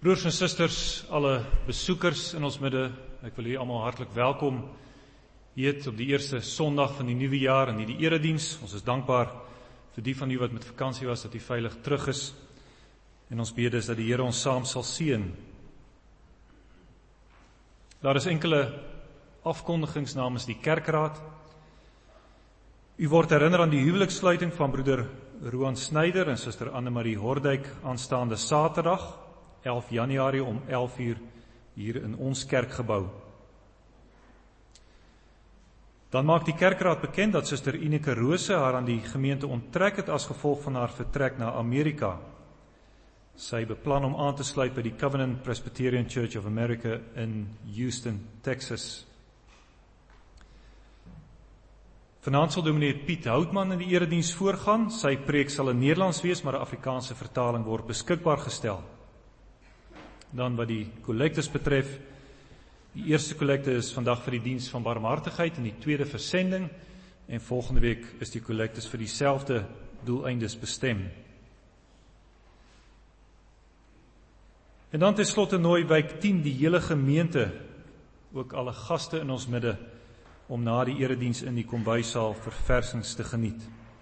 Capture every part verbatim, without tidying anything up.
Broers en susters, alle besoekers in ons midde, ek wil julle almal hartlik welkom heet op die eerste Sondag van die nuwe jaar in die erediens. Ons is dankbaar vir die van u wat met vakansie was, dat u veilig terug is. En ons bid is dat die Here ons saam sal seën. Daar is enkele afkondigings namens die kerkraad. U word herinner aan die huwelikssluiting van broeder Roan Snyder en suster Anne-Marie Hordijk aanstaande Saterdag, elf Januarie om elf uur hier in ons kerkgebou. Dan maak die kerkraad bekend dat suster Ineke Rose haar aan die gemeente onttrek het as gevolg van haar vertrek na Amerika. Sy beplan om aan te sluit by die Covenant Presbyterian Church of America in Houston, Texas. Vanaand sal dominee Piet Houtman in die erediens voorgaan. Sy preek sal in Nederlands wees, maar 'n Afrikaanse vertaling word beskikbaar gestel. Dan wat die kollektes betref, die eerste kollekte is vandag vir die diens van barmhartigheid en die tweede versending, en volgende week is die kollektes vir dieselfde doeleindes bestem. En dan ten slotte nooi wijk tien die hele gemeente, ook alle gaste in ons midde, om na die erediens in die kombuissaal verversings te geniet.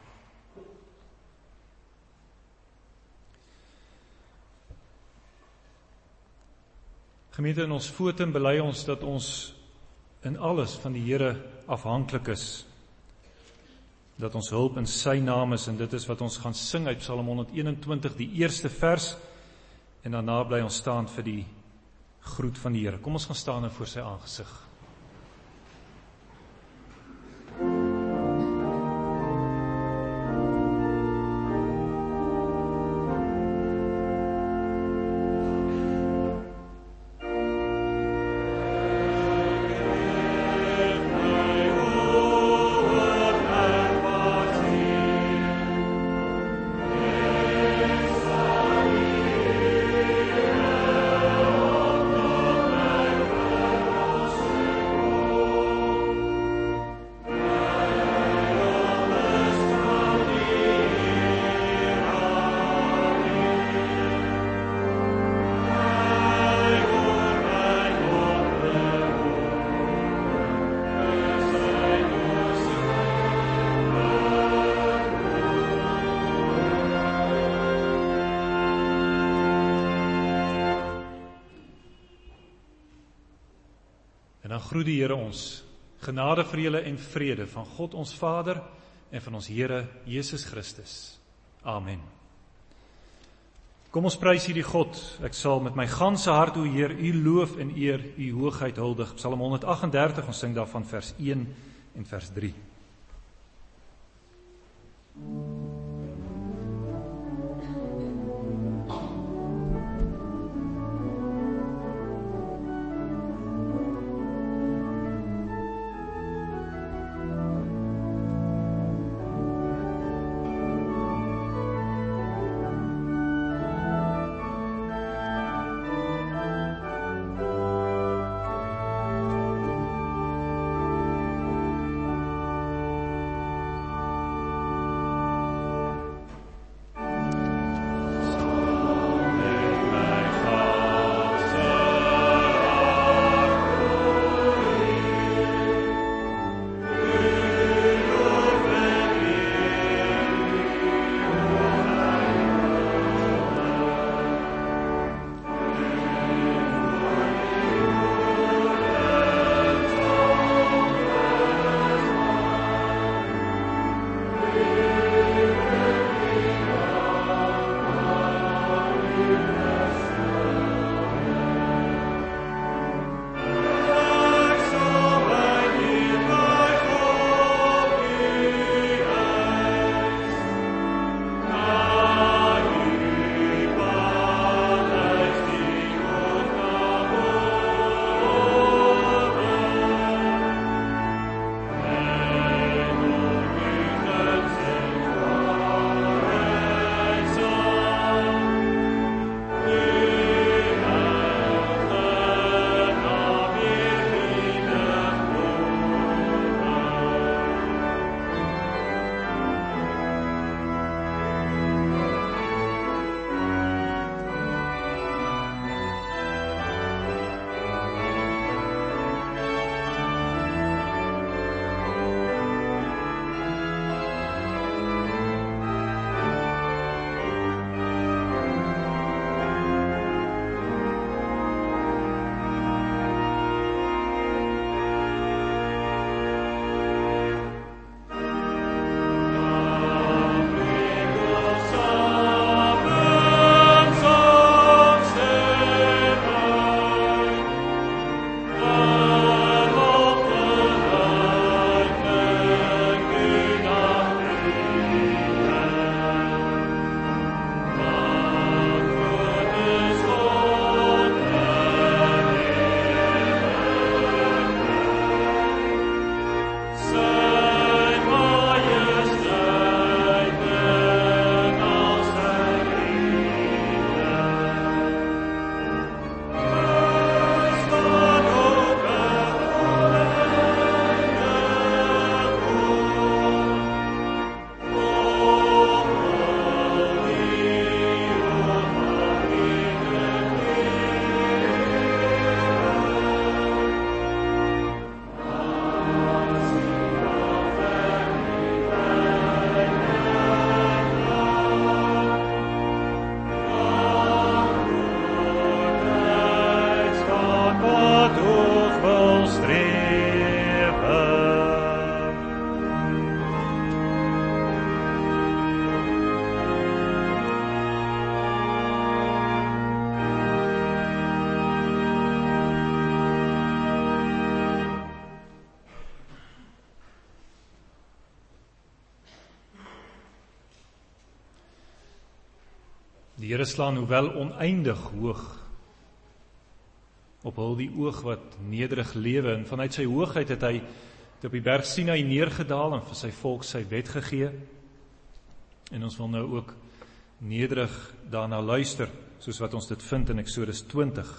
Gemeente, in ons voeten bely ons dat ons in alles van die Here afhanklik is. Dat ons hulp in sy naam is, en dit is wat ons gaan sing uit Psalm honderdeenentwintig, die eerste vers, en daarna bly ons staan vir die groet van die Here. Kom ons gaan staan voor sy aangesig. Groet die Here ons, genade vir julle en vrede van God ons Vader en van ons Here Jesus Christus. Amen. Kom ons prys hierdie God. Ek sal met my ganse hart, o Heer, u loof en eer, u hoogheid huldig. Psalm honderdagtendertig, ons sing daarvan vers een en vers drie. Die Here slaan hoewel oneindig hoog op hul die oog wat nederig lewe, en vanuit sy hoogheid het hy op die berg Sinai neergedaal en vir sy volk sy wet gegee. En ons wil nou ook nederig daarna luister, soos wat ons dit vind in Eksodus twintig.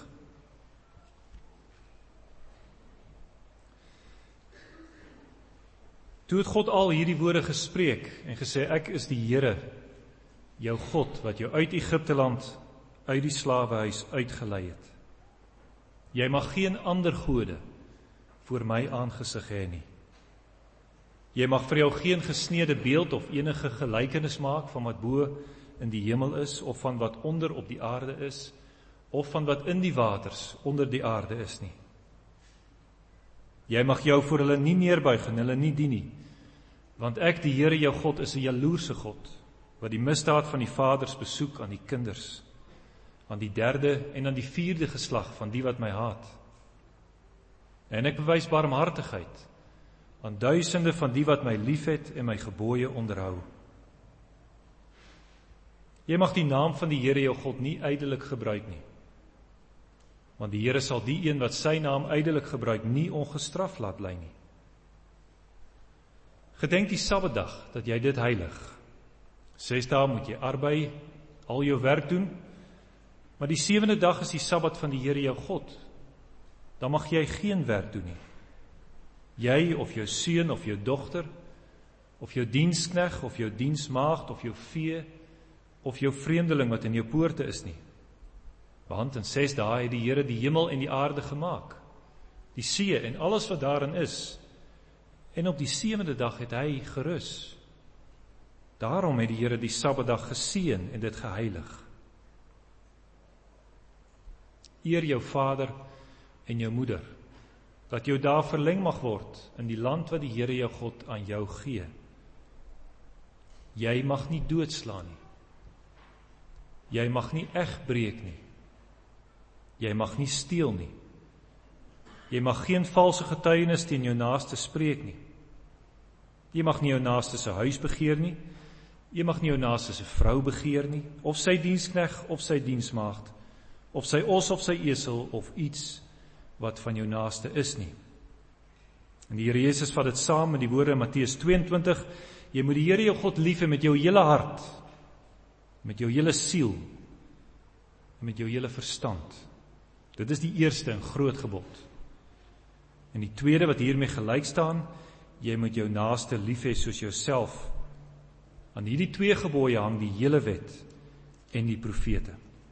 Toe het God al hierdie woorde gespreek en gesê, ek is die Here, jou God, wat jou uit Egipte land, uit die slawehuis uitgelei het. Jy mag geen ander gode voor my aangesig hê nie. Jy mag vir jou geen gesneede beeld of enige gelykenis maak van wat bo in die hemel is, of van wat onder op die aarde is, of van wat in die waters onder die aarde is nie. Jy mag jou voor hulle nie neerbuig en hulle nie dien nie, want ek, die Here jou God, is 'n jaloerse God, wat die misdaad van die vaders besoek aan die kinders, aan die derde en aan die vierde geslag van die wat my haat. En ek bewys barmhartigheid aan duisende van die wat my liefhet en my gebooie onderhou. Jy mag die naam van die Here jou God nie ydelik gebruik nie, want die Here sal die een wat sy naam ydelik gebruik nie ongestraf laat bly nie. Gedenk die Sabbatdag dat jy dit heilig. Ses dae moet jy arbei, al jou werk doen, maar die sewende dag is die Sabbat van die Here jou God. Dan mag jy geen werk doen nie. Jy of jou seun of jou dogter, of jou dienskneg of jou diensmaagd of jou vee, of jou vreemdeling wat in jou poorte is nie. Want in ses dae het die Here die hemel en die aarde gemaak, die see en alles wat daarin is, en op die sewende dag het hy gerus. Daarom het die Here die Sabbatdag geseën en dit geheilig. Eer jou vader en jou moeder, dat jou dae verleng mag word in die land wat die Here jou God aan jou gee. Jy mag nie doodslaan nie. Jy mag nie egbreek nie. Jy mag nie steel nie. Jy mag geen valse getuienis teen jou naaste spreek nie. Jy mag nie jou naaste se huis begeer nie. Jy mag nie jou naaste se vrou begeer nie, of sy dienskneg of sy diensmaagd, of sy os of sy esel, of iets wat van jou naaste is nie. En die Here Jesus vat dit saam met die woorde in Matteus tweeëntwintig, jy moet die Here jou God lief hê met jou hele hart, met jou hele siel, en met jou hele verstand. Dit is die eerste en groot gebod. En die tweede wat hiermee gelyk staan, jy moet jou naaste lief hê soos jouself. Aan hierdie twee gebooie hang die hele wet en die profete.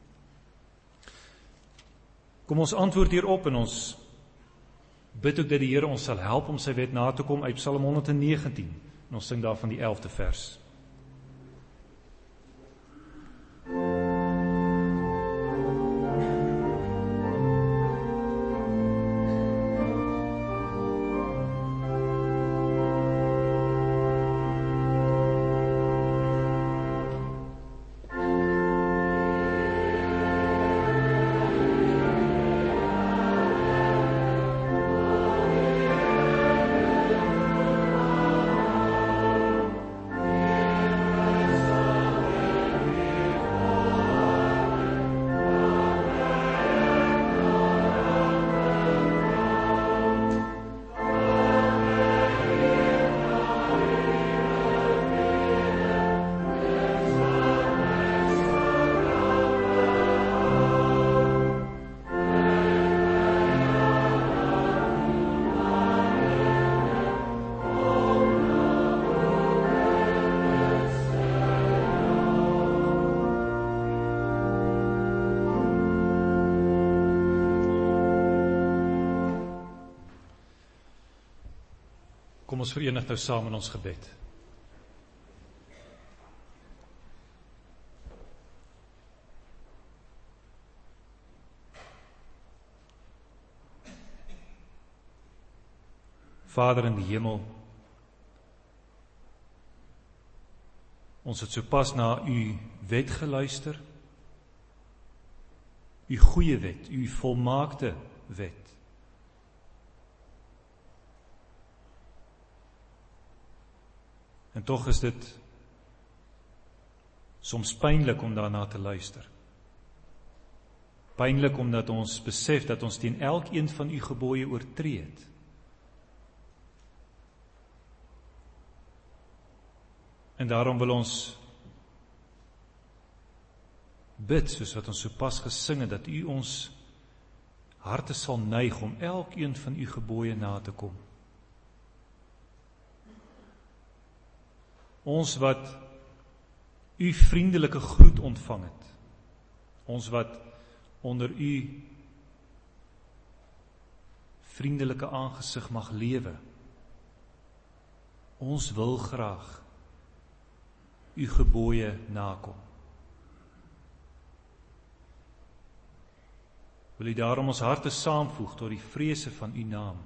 Kom ons antwoord hierop en ons bid ook dat die Here ons sal help om sy wet na te kom uit Psalm honderdnegentien. En ons sing daarvan die elfde vers. Kom ons verenig nou saam in ons gebed. Vader in die hemel, ons het sopas na u wet geluister, u goeie wet, u volmaakte wet. En tog is dit Soms pynlik om daarna te luister. Pynlik omdat ons besef dat ons teen elkeen van u gebooie oortree het. En daarom wil ons bid, soos wat ons sopas gesing het, dat u ons harte sal neig om elkeen van u gebooie na te kom. Ons wat u vriendelike groet ontvang het, ons wat onder u vriendelike aangesig mag lewe, ons wil graag u gebooie nakom. Wil u daarom ons harte saamvoeg tot die vrese van u naam.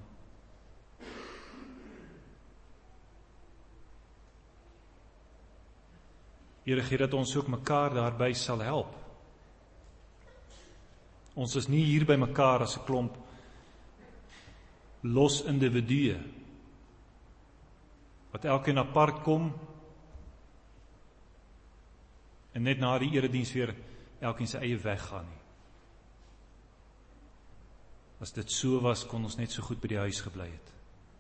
Here, gee dat ons ook mekaar daarby sal help. Ons is nie hier by mekaar as 'n klomp los individue, wat elkeen apart kom, en net na die erediens weer elkeen sy eie weg gaan nie. As dit so was, kon ons net so goed by die huis gebly het.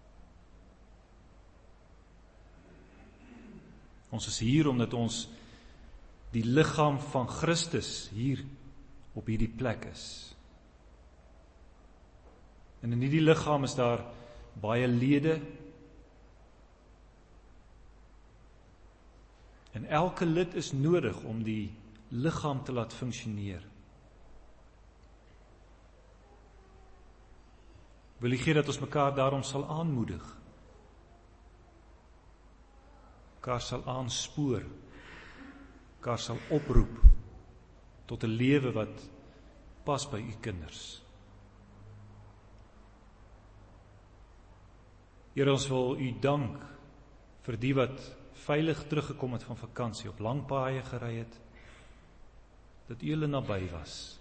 Ons is hier omdat ons die liggaam van Christus hier op hierdie plek is. En in hierdie liggaam is daar baie lede, en elke lid is nodig om die liggaam te laat funksioneer. Wil U gee dat ons mekaar daarom sal aanmoedig, mekaar sal aanspoor, mekaar sal oproep tot 'n lewe wat pas by U kinders. Here, ons wil U dank vir die wat veilig teruggekom het van vakansie, op lang paaie gery het, dat U hulle naby was.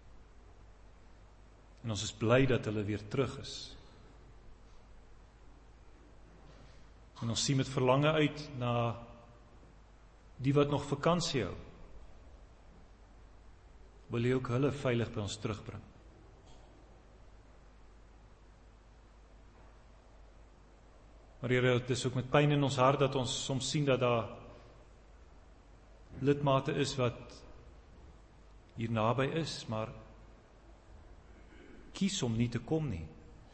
En ons is bly dat hulle weer terug is. En ons sien met verlange uit na die wat nog vakansie hou. Wil U ook hulle veilig by ons terugbring. Maar Here, het is ook met pyn in ons hart dat ons soms sien dat daar lidmate is wat hier naby is, maar kies om nie te kom nie.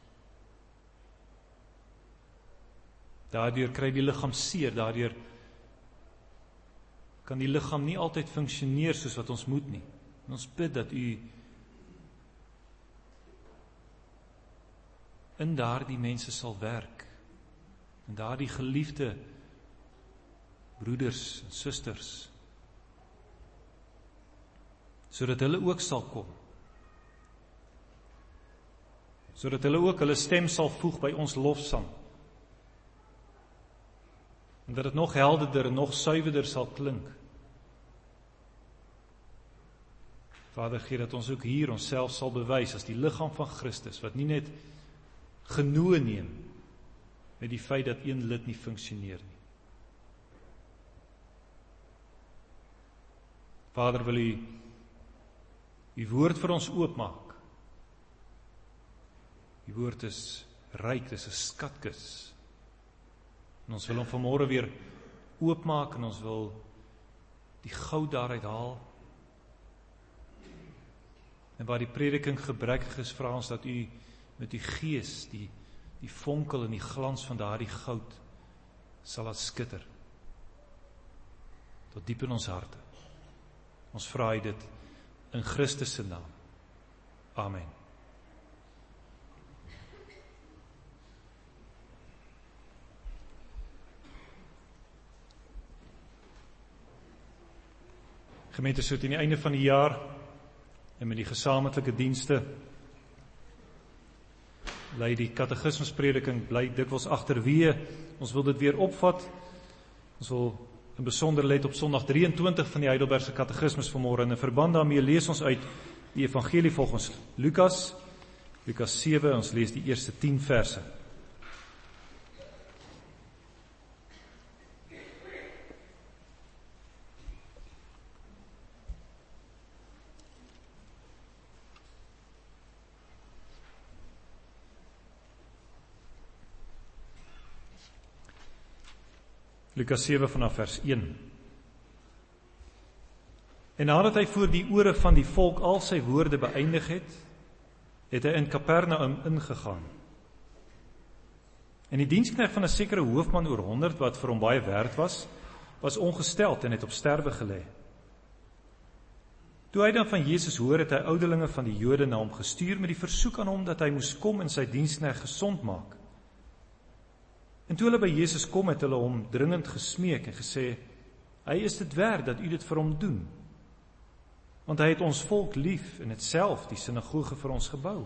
Daardeur kry die liggaam seer, daardeur kan die liggaam nie altyd funksioneer soos wat ons moet nie. En ons bid dat U in daardie mense sal werk, en daardie geliefde broeders en susters, sodat hulle ook sal kom, sodat hulle ook hulle stem sal voeg by ons lofsang, en dat dit nog helderder en nog suiwerder sal klink. Vader, gee dat ons ook hier onsself sal bewys as die liggaam van Christus, wat nie net genoeg neem met die feit dat een lid nie funksioneer nie. Vader, wil U U woord vir ons oopmaak. Die woord is ryk, dit is 'n skatkis. En ons wil hom vanmôre weer oopmaak en ons wil die goud daaruit haal. En waar die prediking gebrekkig is, vra ons dat U met U gees die, die vonkel en die glans van daardie goud sal laat skitter. Tot diep in ons harte. Ons vra U dit in Christus se naam. Amen. Gemeente, so teen die einde van die jaar en met die gesamentlike dienste lei die katekismusprediking bly dikwels agterweë. Ons wil dit weer opvat. Ons wil in besonder let op Sondag drie en twintig van die Heidelbergse katekismus vanmôre. En in verband daarmee lees ons uit die evangelie volgens Lukas, Lukas sewe, ons lees die eerste tien verse. Lukas sewe vanaf vers een. En nadat hy voor die ore van die volk al sy woorde beëindig het, het hy in Kapernaum ingegaan. En die diensknegt van 'n sekere hoofman oor honderd, wat vir hom baie werd was, was ongesteld en het op sterwe gelê. Toe hy dan van Jesus hoor, het hy ouderlinge van die Jode na hom gestuur met die versoek aan hom dat hy moes kom en sy diensknegt gesond maak. En toe hulle by Jesus kom, het hulle hom dringend gesmeek en gesê, hy is dit werd dat u dit vir hom doen, want hy het ons volk lief en het self die sinagoge vir ons gebou.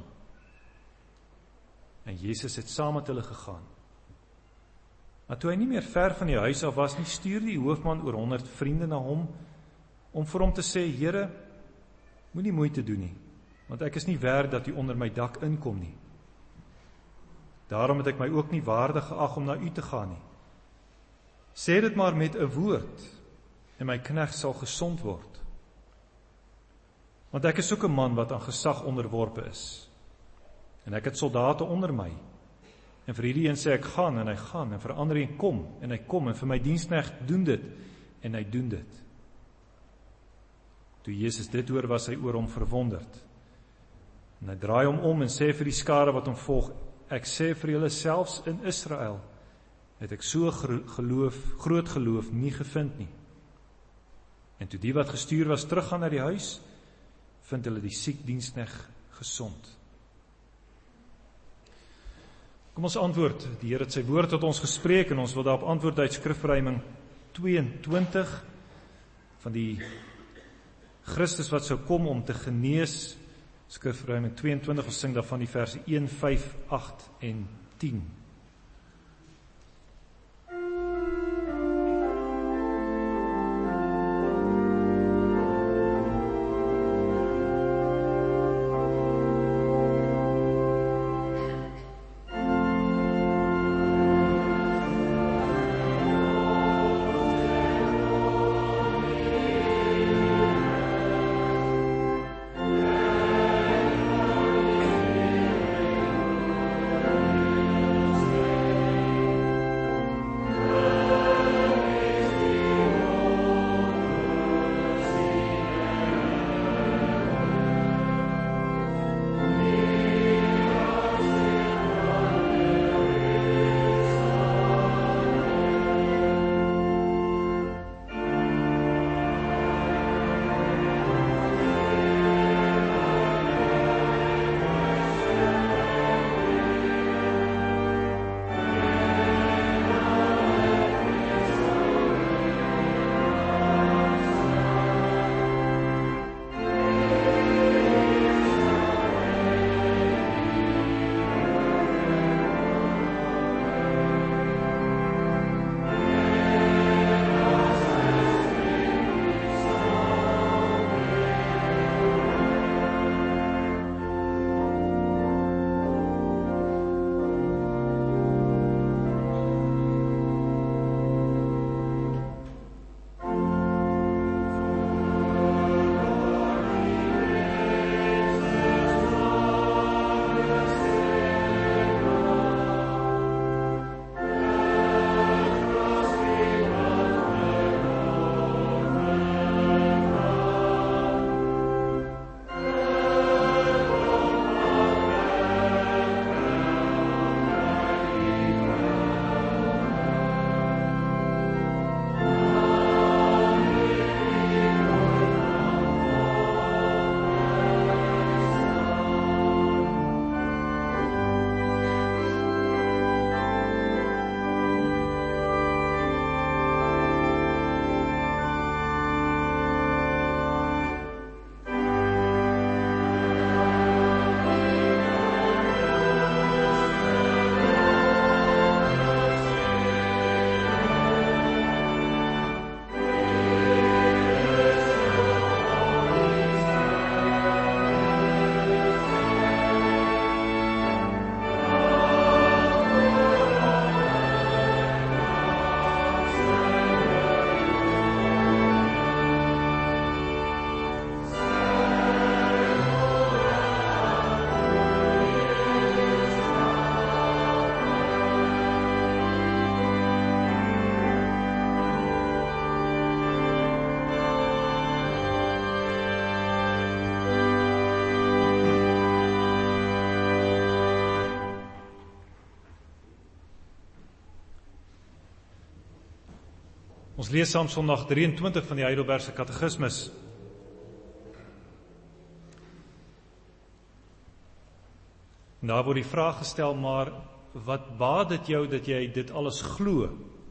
En Jesus het saam met hulle gegaan. Maar toe hy nie meer ver van die huis af was nie, stuur die hoofman oor honderd vriende na hom, om vir hom te sê, Here, moenie moeite doen nie, want ek is nie werd dat u onder my dak inkom nie. Daarom het ek my ook nie waardig geag om na u te gaan nie. Sê dit maar met 'n woord, en my knegt sal gesond word. Want ek is ook 'n man wat aan gesag onderworpe is. En ek het soldate onder my. En vir hierdie een sê ek gaan, en hy gaan, en vir ander een kom, en hy kom, en vir my diensknegt doen dit, en hy doen dit. Toe Jesus dit hoor, was hy oor hom verwonderd. En hy draai hom om en sê vir die skare wat hom volg, ek sê vir julle, selfs in Israel het ek so geloof, groot geloof nie gevind nie. En toe die wat gestuur was teruggaan na die huis, vind hulle die siek diensknegt gesond. Kom ons antwoord, die Here het sy woord tot ons gespreek en ons wil daarop antwoord uit Skrifverruiming tweeëntwintig van die Christus wat sou kom om te genees. Skrifverruiming tweeëntwintig, ons sing daarvan die verse een, vyf, agt en tien. Ons lees saam Sondag drieëntwintig van die Heidelbergse Katekismus. En daar word die vraag gestel, maar wat baat dit jou dat jy dit alles glo?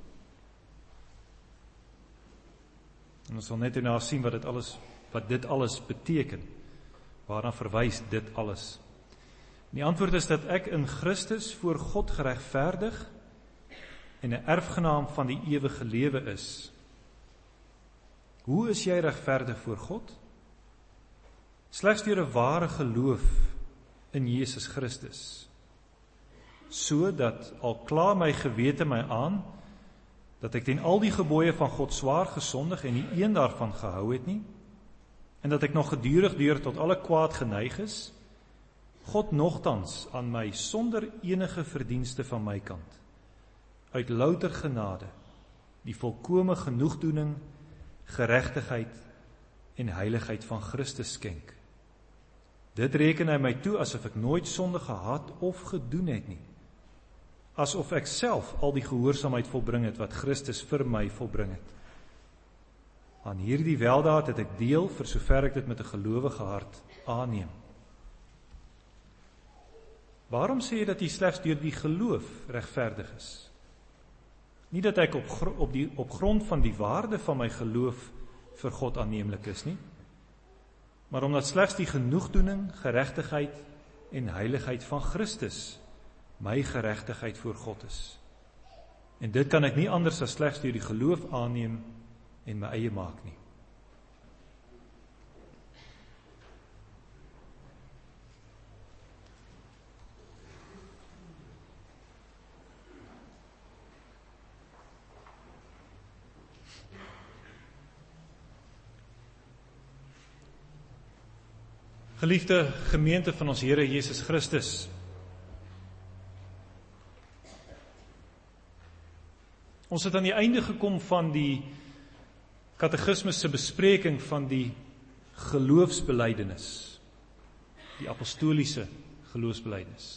En ons sal net hierna sien wat dit alles, wat dit alles beteken. Waarna verwys dit alles? En die antwoord is dat ek in Christus voor God geregverdig en 'n erfgenaam van die ewige lewe is. Hoe is jy regverdig voor God? Slegs deur 'n ware geloof in Jesus Christus. So dat al kla my gewete my aan, dat ek teen al die gebooie van God swaar gesondig en nie een daarvan gehou het nie, en dat ek nog gedurig deur tot alle kwaad geneig is, God nogtans aan my sonder enige verdienste van my kant, uit louter genade, die volkome genoegdoening, geregtigheid en heiligheid van Christus skenk. Dit reken hy my toe asof ek nooit sonde gehad of gedoen het nie, asof ek self al die gehoorsaamheid volbring het wat Christus vir my volbring het. Aan hierdie weldaad het ek deel, vir sover ek dit met 'n gelowige hart aanneem. Waarom sê jy dat jy slegs deur die geloof regverdig is? Nie dat ek op, op, die, op grond van die waarde van my geloof vir God aanneemlik is nie, maar omdat slegs die genoegdoening, geregtigheid en heiligheid van Christus my geregtigheid voor God is. En dit kan ek nie anders as slegs deur die geloof aanneem en my eie maak nie. Geliefde gemeente van ons Here Jesus Christus, ons het aan die einde gekom van die katekismus se bespreking van die geloofsbelijdenis, die apostoliese geloofsbelijdenis.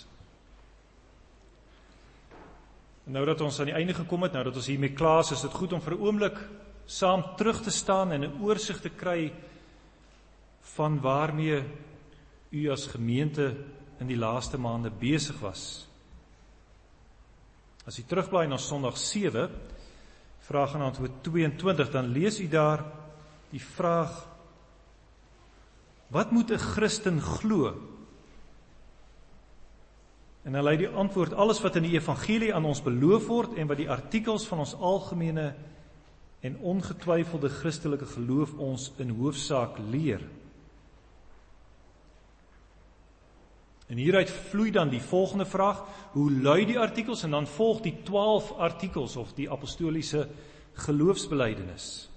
En nou dat ons aan die einde gekom het, nou dat ons hiermee klaar is, is dit goed om vir 'n oomblik saam terug te staan en 'n oorsig te kry van waarmee u as gemeente in die laaste maande besig was. As u terugblaai na Sondag sewe, vraag en antwoord tweeëntwintig, dan lees u daar die vraag, wat moet 'n Christen glo? En dan lei die antwoord, alles wat in die evangelie aan ons beloof word en wat die artikels van ons algemene en ongetwyfelde Christelike geloof ons in hoofsaak leer. En hieruit vloei dan die volgende vraag, hoe lui die artikels? En dan volg die twaalf artikels of die apostoliese geloofsbelijdenis.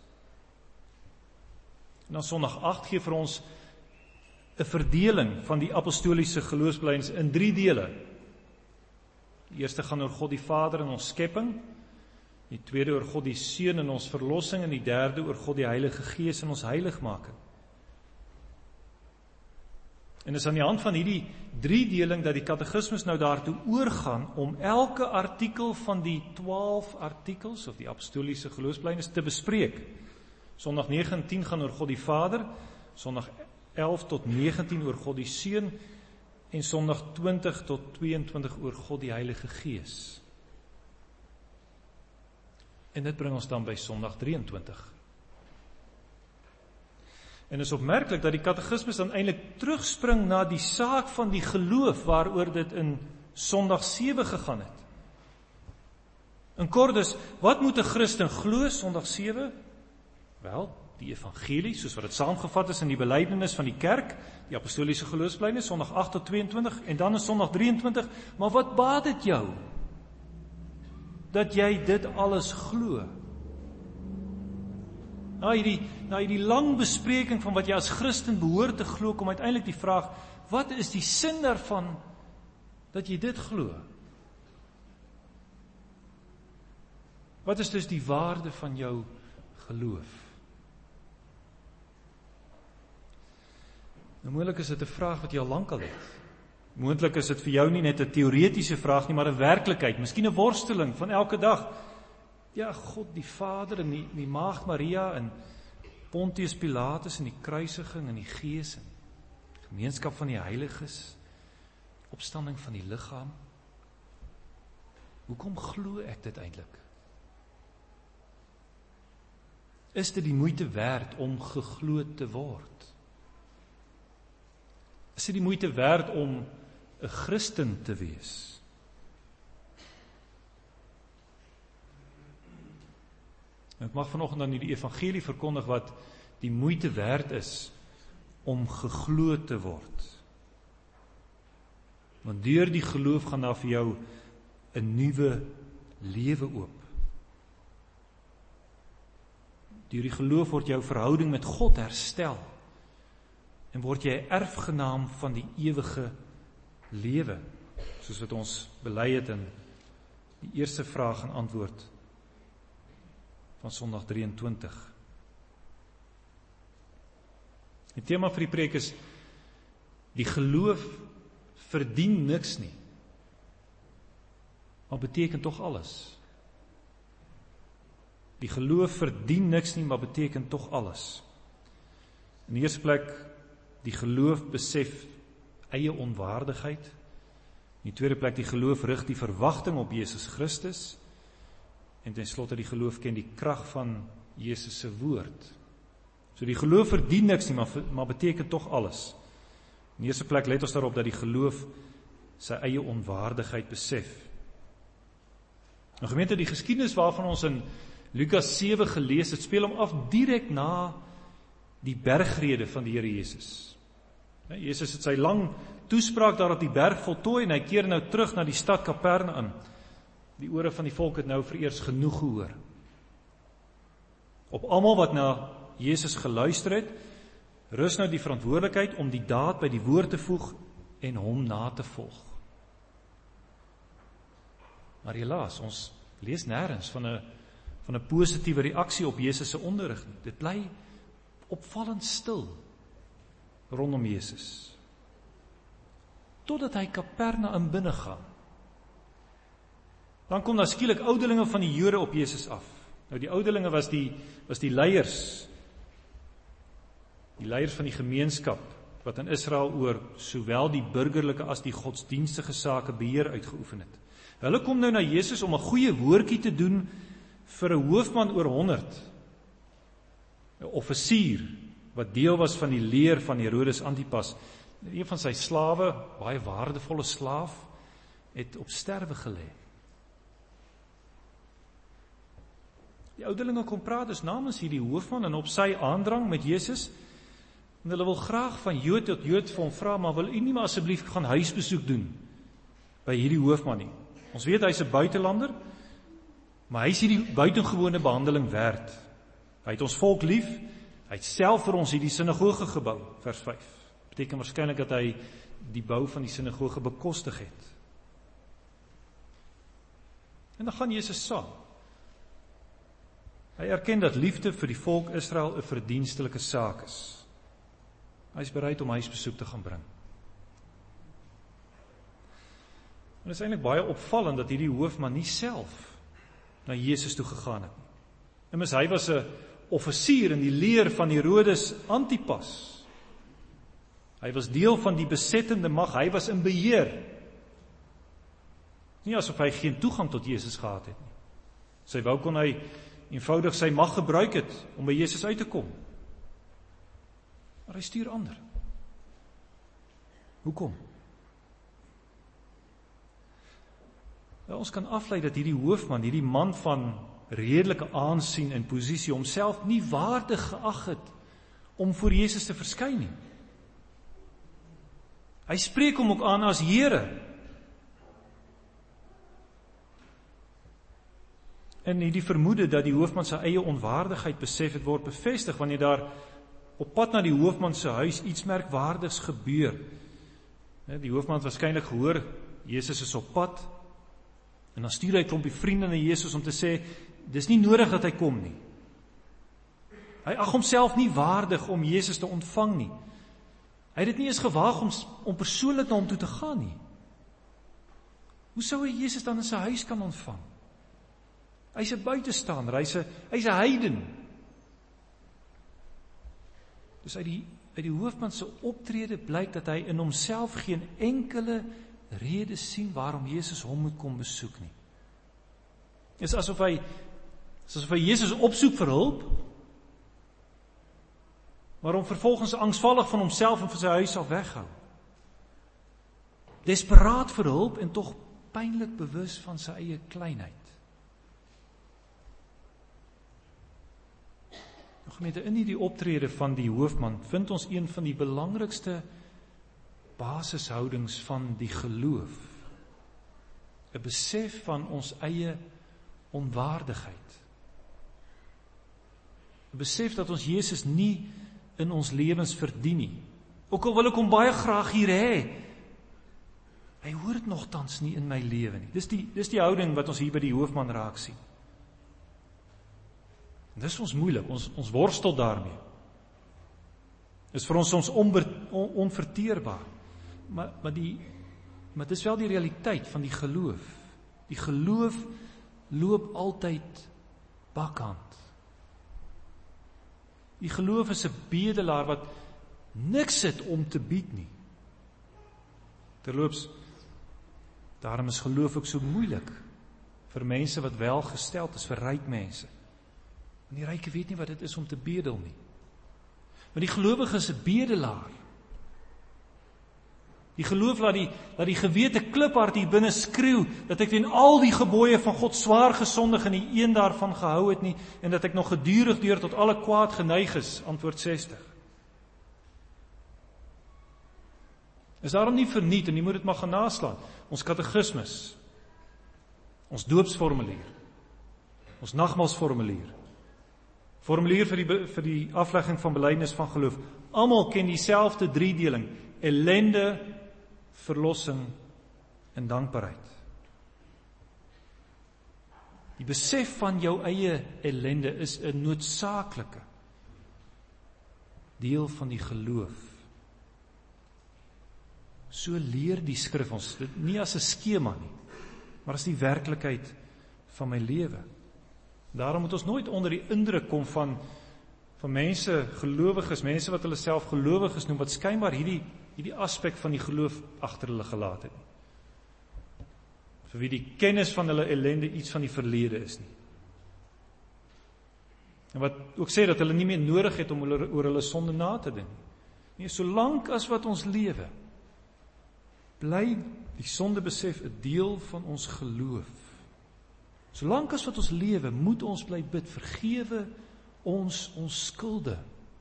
En dan Sondag agt gee vir ons 'n verdeling van die apostoliese geloofsbelijdenis in drie dele. Die eerste gaan oor God die Vader in ons skepping, die tweede oor God die Seun in ons verlossing en die derde oor God die Heilige Gees in ons heiligmaking. En is aan die hand van hierdie drie deling dat die katekismus nou daartoe oorgaan om elke artikel van die twaalf artikels of die apostoliese geloofsbelijdenis te bespreek. Sondag nege en tien gaan oor God die Vader, Sondag elf tot negentien oor God die Seun en Sondag twintig tot tweeëntwintig oor God die Heilige Gees. En dit bring ons dan by Sondag drieëntwintig. En is opmerklik dat die katekismus dan eintlik terugspring na die saak van die geloof waaroor dit in Sondag sewe gegaan het. In kort dus, wat moet 'n Christen glo Sondag sewe? Wel, die evangelie, soos wat dit saamgevat is in die belydenis van die kerk, die apostoliese geloofsbelijdenis, Sondag agt tot tweeëntwintig, en dan in Sondag drieëntwintig, maar wat baat dit jou? Dat jy dit alles glo? Na hierdie, na hierdie lang bespreking van wat jy as Christen behoort te glo, kom uiteindelik die vraag, wat is die sin daarvan dat jy dit glo? Wat is dus die waarde van jou geloof? Nou moontlik is dit 'n vraag wat jy al lank al het. Moontlik is dit vir jou nie net 'n teoretiese vraag nie, maar 'n werklikheid, miskien 'n worsteling van elke dag. Ja, God die Vader en die, die Maagd Maria en Pontius Pilatus en die kruisiging en die Gees en gemeenskap van die heiliges, opstanding van die liggaam. Hoekom glo ek dit eintlik? Is dit die moeite werd om geglo te word? Is dit die moeite werd om 'n Christen te wees? En ek mag vanoggend dan die evangelie verkondig wat die moeite werd is om geglo te word. Want deur die geloof gaan daar vir jou 'n nuwe lewe oop. Deur die geloof word jou verhouding met God herstel en word jy 'n erfgenaam van die ewige lewe, soos wat ons bely het in die eerste vraag en antwoord van Sondag drieëntwintig. Die tema vir die preek is die geloof verdien niks nie, maar beteken tog alles. Die geloof verdien niks nie, maar beteken tog alles. In die eerste plek, die geloof besef eie onwaardigheid. In die tweede plek, die geloof rig die verwagting op Jesus Christus. En ten slotte, die geloof ken die krag van Jesus se woord. So die geloof verdien niks nie, maar, maar beteken tog alles. In die eerste plek let ons daarop dat die geloof sy eie onwaardigheid besef. Nou gemeente, die geskiedenis waarvan ons in Lukas sewe gelees het, speel hom af direk na die bergrede van die Here Jesus. Jesus het sy lang toespraak daar op die berg voltooi en hy keer nou terug na die stad Kapernaum. Die ore van die volk het nou vereers genoeg gehoor. Op almal wat na Jesus geluister het, rus nou die verantwoordelikheid om die daad by die woord te voeg en hom na te volg. Maar helaas, ons lees nêrens van 'n van 'n positiewe reaksie op Jesus se onderrig. Dit bly opvallend stil rondom Jesus. Totdat hy Kapernaum binne gaan. Dan kom daar skielik ouderlinge van die Jode op Jesus af. Nou die ouderlinge was die was die leiers. Die leiers van die gemeenskap wat in Israel oor sowel die burgerlike as die godsdienstige sake beheer uitgeoefen het. Hulle kom nou na Jesus om 'n goeie woordjie te doen vir 'n hoofman oor honderd. 'n Offisier wat deel was van die leer van Herodes Antipas. Een van sy slawe, baie waardevolle slaaf, het op sterwe gelê. Die ouderlinge kom praat dus namens hierdie hoofman en op sy aandrang met Jesus. En hulle wil graag van Jood tot Jood vir hom vra, maar wil u nie maar asseblief gaan huisbesoek doen by hierdie hoofman nie. Ons weet hy's 'n buitelander, maar hy is hierdie buitengewone behandeling werd. Hy het ons volk lief, hy het self vir ons hierdie sinagoge gebou, vers vyf. Beteken waarskynlik dat hy die bou van die sinagoge bekostig het. En dan gaan Jesus saam. Hy erken dat liefde vir die volk Israel 'n verdienstelike saak is. Hy is bereid om huisbesoek te gaan bring. En dit is eintlik baie opvallend dat hierdie hoofman nie self na Jesus toe gegaan het nie. Immers hy was 'n offisier in die leer van Herodes Antipas. Hy was deel van die besettende mag, hy was in beheer. Nie asof hy geen toegang tot Jesus gehad het nie. Sy wou kon hy eenvoudig sy mag gebruik het om by Jesus uit te kom. Maar hy stuur ander. Hoekom? Nou, ons kan aflei dat hierdie hoofman, hierdie man van redelike aansien en posisie, homself nie waardig geag het om voor Jesus te verskyn nie. Hy spreek hom ook aan as Here. En hierdie vermoede dat die hoofman sy eie onwaardigheid besef het, word bevestig wanneer daar op pad na die hoofman se huis iets merkwaardigs gebeur. Die hoofman het waarskynlik gehoor, Jesus is op pad, en dan stuur hy 'n klompie vriende na Jesus om te sê, dis nie nodig dat hy kom nie. Hy ag homself nie waardig om Jesus te ontvang nie. Hy het dit nie eens gewaag om, om persoonlik na hom toe te gaan nie. Hoe sou hy Jesus dan in sy huis kan ontvang? Hy's 'n buitestander, hy's 'n hy's 'n heiden. Dus uit die uit die hoofman se optrede blyk dat hy in homself geen enkele rede sien waarom Jesus hom moet kom besoek nie. Dit is asof hy is asof hy Jesus opsoek vir hulp, maar hom vervolgens angsvallig van homself en van sy huis af weghou. Desperaat vir hulp en tog pynlik bewus van sy eie kleinheid. Gemeente, in hierdie optrede van die hoofman vind ons een van die belangrikste basishoudings van die geloof. 'n Besef van ons eie onwaardigheid. 'n Besef dat ons Jesus nie in ons lewens verdien nie. Ook al wil ek hom baie graag hier hê, hy hoort nogtans nie in my lewe nie. Dis die, dis die houding wat ons hier by die hoofman raak sien. Dis vir ons moeilik, ons, ons worstel daarmee. Dis vir ons soms onber, on, onverteerbaar. Maar, maar, die, maar dis wel die realiteit van die geloof. Die geloof loop altyd bakhand. Die geloof is 'n bedelaar wat niks het om te bied nie. Terloops, daarom is geloof ook so moeilik vir mense wat welgesteld is, vir ryk mense. En die ryke weet nie wat dit is om te bedel nie. Maar die gelowige is 'n bedelaar. Die geloof laat die, laat die gewete kliphard hier binne skreeu, dat ek teen al die gebooie van God swaar gesondig en nie een daarvan gehou het nie, en dat ek nog gedurig deur tot alle kwaad geneig is, antwoord sestig. Is daarom nie verniet, en jy moet dit maar gaan naslaan, ons katekismes, ons doopsformulier, ons nagmaalsformulier, formulier vir die, vir die aflegging van belydenis van geloof. Almal ken dieselfde driedeling: ellende, verlossing en dankbaarheid. Die besef van jou eie ellende is 'n noodsaaklike deel van die geloof. So leer die skrif ons, dit nie as 'n skema nie, maar as die werklikheid van my lewe. Daarom moet ons nooit onder die indruk kom van, van mense, gelowiges, mense wat hulle self gelowiges noem, wat skynbaar hierdie, hierdie aspek van die geloof agter hulle gelaat het. Vir wie die kennis van hulle ellende iets van die verlede is nie. En wat ook sê dat hulle nie meer nodig het om hulle, oor hulle sonde na te dink. Nee, solank as wat ons lewe, bly die sondebesef 'n deel van ons geloof. Solank as wat ons lewe, moet ons bly bid, vergewe ons ons skulde.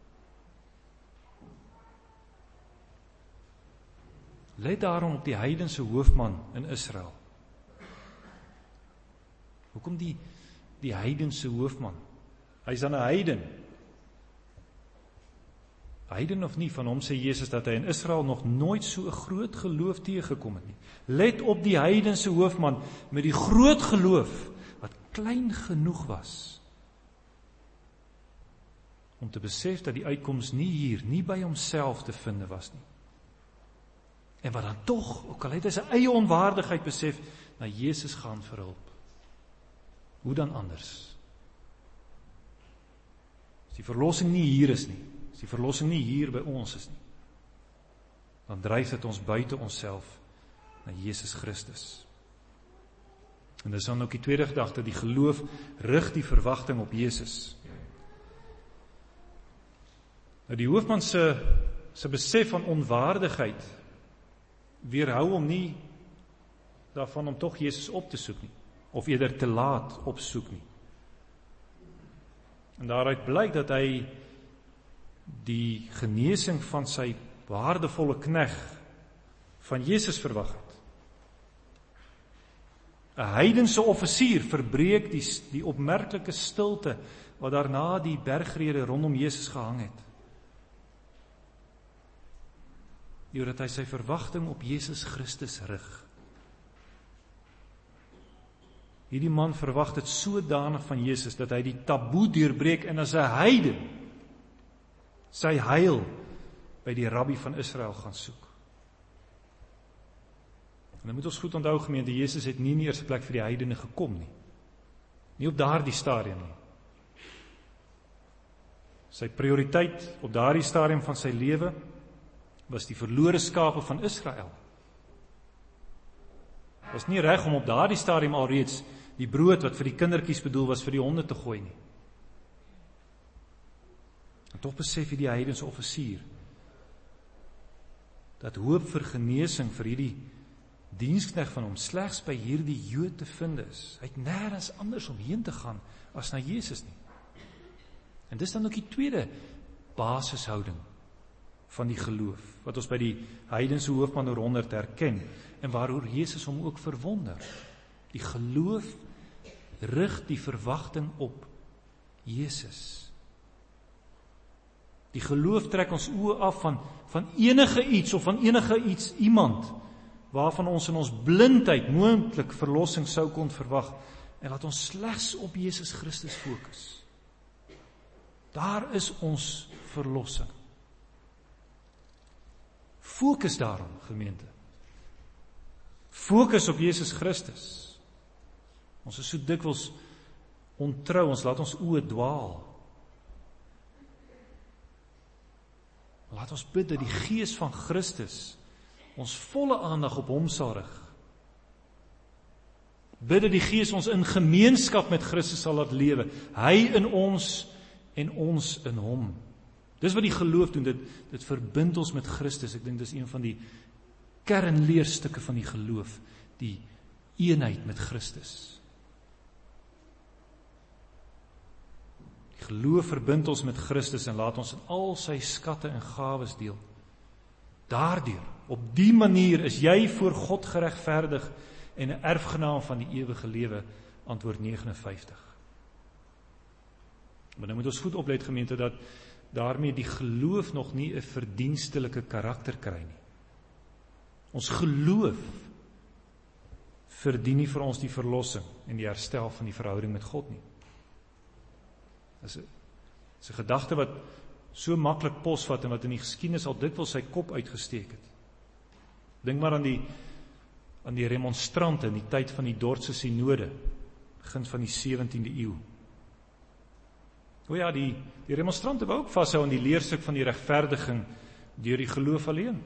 Let daarom op die heidense hoofman in Israel. Hoekom die, die heidense hoofman? Hy is dan 'n heiden. Heiden of nie, van hom sê Jesus dat hy in Israel nog nooit so 'n groot geloof teëgekom het nie. Let op die heidense hoofman met die groot geloof wat klein genoeg was om te besef dat die uitkoms nie hier, nie by homself te vind was nie. En wat dan tog, ook al het hy sy eie onwaardigheid besef, na Jesus gaan vir hulp. Hoe dan anders? As die verlossing nie hier is nie, as die verlossing nie hier by ons is nie, dan dryf dit ons buite onsself na Jesus Christus. En dis dan ook die tweede gedagte, die geloof rig die verwagting op Jesus. Nou die hoofman se se besef van onwaardigheid weerhou hom nie daarvan om tog Jesus op te soek nie, of eerder te laat opsoek nie. En daaruit blyk dat hy die genesing van sy waardevolle knegg van Jesus verwag het. 'n Heidense offisier verbreek die, die opmerklike stilte wat daarna die bergrede rondom Jesus gehang het. Deurdat hy sy verwagting op Jesus Christus rig. Hierdie man verwag dit sodanig van Jesus dat hy die taboe deurbreek en as 'n heiden sy heil by die rabbi van Israel gaan soek. En dan moet ons goed onthou, gemeente, Jesus het nie in die eerste plek vir die heidene gekom nie. Nie op daardie stadium nie. Sy prioriteit op daardie stadium van sy lewe was die verlore skape van Israel. Het was nie reg om op daardie stadium alreeds die brood wat vir die kindertjies bedoel was vir die honde te gooi nie. En tog besef hy die heidense offisier dat hoop vir genesing vir hierdie diensknegt van hom slegs by hierdie Jood te vind is. Hy het nêrens anders om heen te gaan as na Jesus nie. En dis dan ook die tweede basishouding van die geloof, wat ons by die heidense hoofman oor honderd herken, en waaroor Jesus hom ook verwonder. Die geloof rig die verwagting op Jesus. Die geloof trek ons oë af van, van enige iets, of van enige iets, iemand, waarvan ons in ons blindheid moontlik verlossing sou kon verwag, en laat ons slegs op Jesus Christus fokus. Daar is ons verlossing. Fokus daarom, gemeente. Fokus op Jesus Christus. Ons is so dikwels ontrou, ons laat ons oë dwaal. Laat ons bid dat die Gees van Christus ons volle aandag op hom sal rig. Bid dat die Gees ons in gemeenskap met Christus sal laat lewe. Hy in ons en ons in hom. Dis wat die geloof doen, dit, dit verbind ons met Christus. Ek dink dis een van die kernleerstukke van die geloof, die eenheid met Christus. Die geloof verbind ons met Christus en laat ons in al sy skatte en gawes deel. Daardeur, op die manier is jy voor God geregverdig en 'n erfgenaam van die ewige lewe, antwoord vyf nege. Maar nou moet ons goed oplet, gemeente, dat daarmee die geloof nog nie 'n verdienstelike karakter kry nie. Ons geloof verdien nie vir ons die verlossing en die herstel van die verhouding met God nie. Dis 'n dis 'n gedagte wat so maklik posvat en wat in die geskiedenis al dikwels sy kop uitgesteek het. Dink maar aan die aan die remonstrante in die tyd van die Dordtse synode, begin van die sewentiende eeu. O ja, die, die remonstrante wou ook vashou aan die leerstuk van die regverdiging deur die geloof alleen.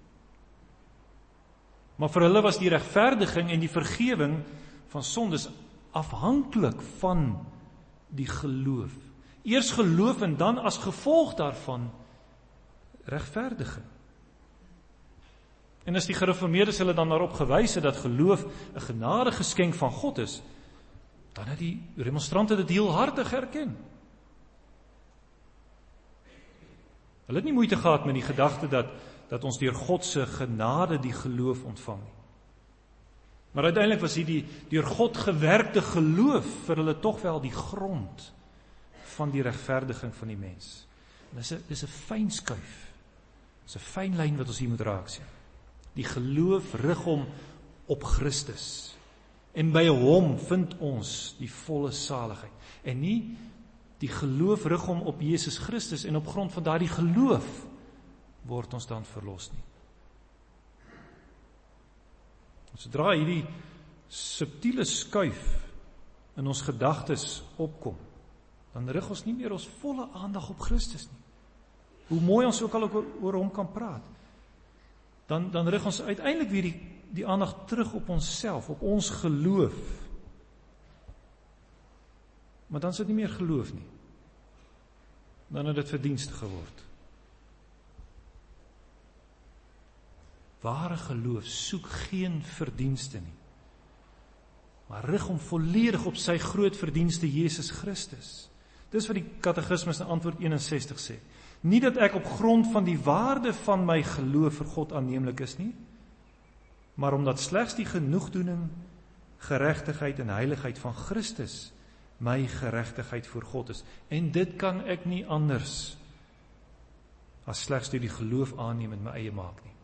Maar vir hulle was die regverdiging en die vergewing van sondes afhanklik van die geloof. Eers geloof en dan as gevolg daarvan regverdiging. En as die gereformeerdes hulle dan daarop gewys het dat geloof 'n genadegeskenk van God is, dan het die remonstrante dit heel hartig erken. Hulle het nie moeite gehad met die gedagte dat, dat ons deur God se genade die geloof ontvang nie. Maar uiteindelik was hierdie deur God gewerkte geloof vir hulle tog wel die grond van die regverdiging van die mens. En dis 'n dis 'n fyn skuif. Dis 'n fyn lyn wat ons hier moet raak sien. Die geloof rig hom op Christus. En by hom vind ons die volle saligheid. En nie die geloof rig hom op Jesus Christus en op grond van daardie geloof word ons dan verlos nie. Sodra hierdie subtiele skuif in ons gedagtes opkom, dan rig ons nie meer ons volle aandag op Christus nie. Hoe mooi ons ook al oor, oor hom kan praat. Dan, dan rig ons uiteindelik weer die, die aandag terug op onsself, op ons geloof. Maar dan is dit nie meer geloof nie. Dan het dit verdienste geword. Ware geloof soek geen verdienste nie, maar rig hom volledig op sy groot verdienste Jesus Christus. Dis wat die katekismus in antwoord eenensestig sê. Nie dat ek op grond van die waarde van my geloof vir God aanneemlik is nie, maar omdat slegs die genoegdoening, geregtigheid en heiligheid van Christus my geregtigheid voor God is. En dit kan ek nie anders as slegs deur die geloof aanneem en my eie maak nie.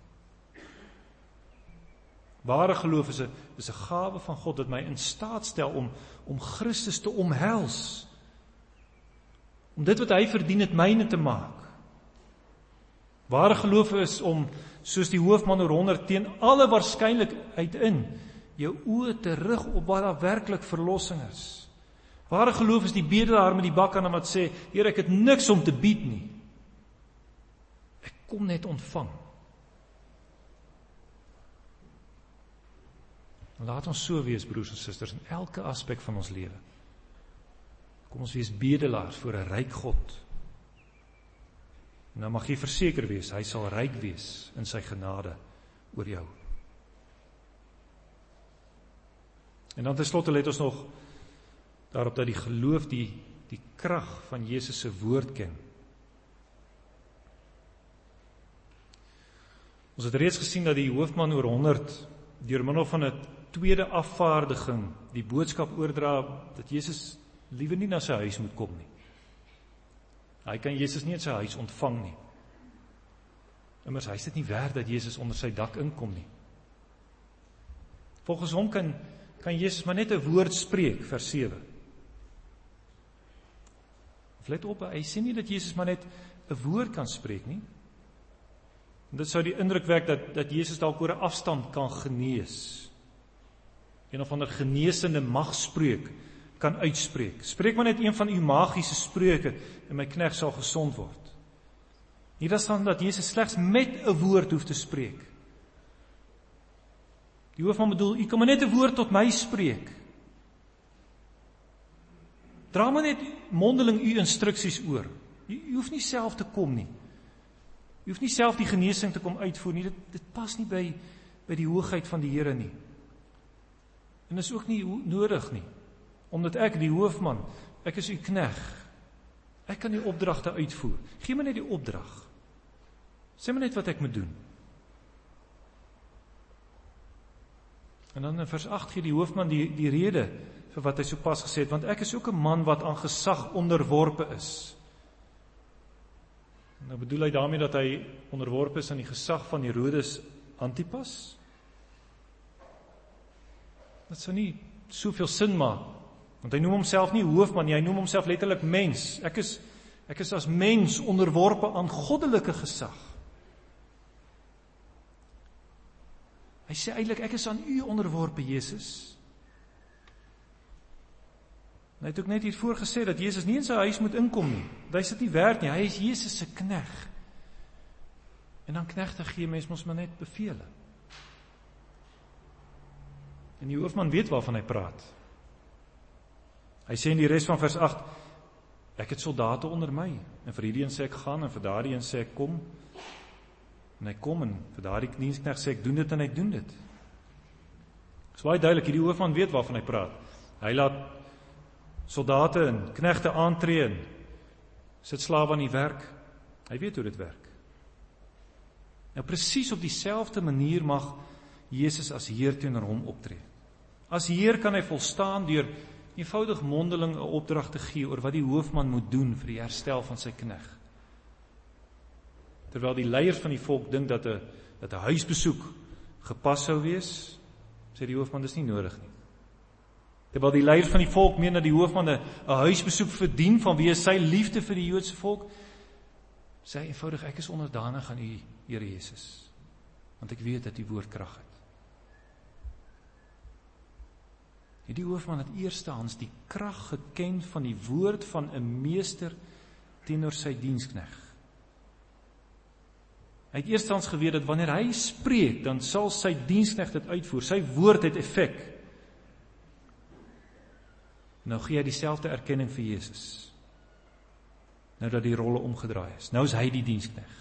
Ware geloof is 'n is 'n gawe van God wat my in staat stel om om Christus te omhels. Om dit wat hy verdien het myne te maak. Ware geloof is om, soos die hoofman oor honderd, teen alle waarskynlikheid in, jou oë te rig op wat daar werklik verlossing is. Ware geloof is die bedelaar met die bakkan wat sê, Here, ek het niks om te bied nie. Ek kom net ontvang. Laat ons so wees, broers en susters, in elke aspek van ons lewe. Kom ons wees bedelaars voor 'n ryk God. Nou mag jy verseker wees, hy sal ryk wees in sy genade oor jou. En dan ten slotte let ons nog daarop dat die geloof die, die krag van Jesus se woord ken. Ons het reeds gesien dat die hoofman oor honderd deur middel van 'n tweede afvaardiging die boodskap oordra dat Jesus liewer nie na sy huis moet kom nie. Hy kan Jesus nie in sy huis ontvang nie. Immers hy is dit nie werd dat Jesus onder sy dak inkom nie. Volgens hom kan, kan Jesus maar net 'n woord spreek, vers sewe. Of let op, hy sê nie dat Jesus maar net 'n woord kan spreek nie. En dit sou die indruk wek dat, dat Jesus dalk oor 'n afstand kan genees. Een of ander genesende magspreuk kan uitspreek. Spreek maar net een van u magiese spreuke en my knegt sal gesond word. Hier staan dat Jesus slegs met 'n woord hoef te spreek. Die hoofman bedoel, u kan maar net 'n woord tot my spreek. Dra maar net mondeling u instruksies oor. U, u hoef nie self te kom nie. U hoef nie self die genesing te kom uitvoer nie. Dit, dit pas nie by, by die hoogheid van die Here nie. En is ook nie nodig nie. Omdat ek, die hoofman, ek is u knegt. Ek kan die opdragte uitvoer. Gee my net die opdrag. Sê my net wat ek moet doen. En dan in vers agt gee die hoofman die, die rede vir wat hy sopas gesê het, want ek is ook 'n man wat aan gesag onderworpe is. Nou bedoel hy daarmee dat hy onderworpe is aan die gesag van Herodes Antipas? Dat sou nie soveel sin maak, want hy noem homself nie hoofman nie, hy noem homself letterlik mens. Ek is, ek is as mens onderworpe aan goddelike gesag. Hy sê eintlik, ek is aan u onderworpe, Jesus. En hy het ook net hiervoor gesê dat Jesus nie in sy huis moet inkom nie. Hy is dit nie werd nie, hy is Jesus se knegt. En dan knegte gee mens mos maar net bevele. En die hoofman weet waarvan hy praat. Hy sê in die res van vers agt, ek het soldate onder my, en vir hierdie een sê ek gaan, en vir daardie een sê ek kom, en hy kom, en vir daardie diensknegt sê ek doen dit, en hy doen dit. So baie duidelik, hierdie hoofman weet waarvan hy praat. Hy laat soldate en knegte aantree, en sit slawe aan die werk. Hy weet hoe dit werk. Nou presies op dieselfde manier mag Jesus as Heer teenoor hom optree. As Heer kan hy volstaan deur eenvoudig mondeling 'n opdrag te gee oor wat die hoofman moet doen vir die herstel van sy knegt. Terwyl die leiers van die volk dink dat 'n dat 'n huisbesoek gepas sou wees, sê die hoofman dis nie nodig nie. Terwyl die leiers van die volk meen dat die hoofman 'n huisbesoek verdien vanweë sy liefde vir die Joodse volk, sê hy eenvoudig, ek is onderdanig aan u, Here Jesus, want ek weet dat die woord krag het. Die hoofman het eerstehands die krag geken van die woord van 'n meester teenoor sy diensknegt. Hy het eerstehands geweet dat wanneer hy spreek, dan sal sy diensknegt dit uitvoer. Sy woord het effek. Nou gee hy dieselfde erkenning vir Jesus. Nou dat die rolle omgedraai is. Nou is hy die diensknegt.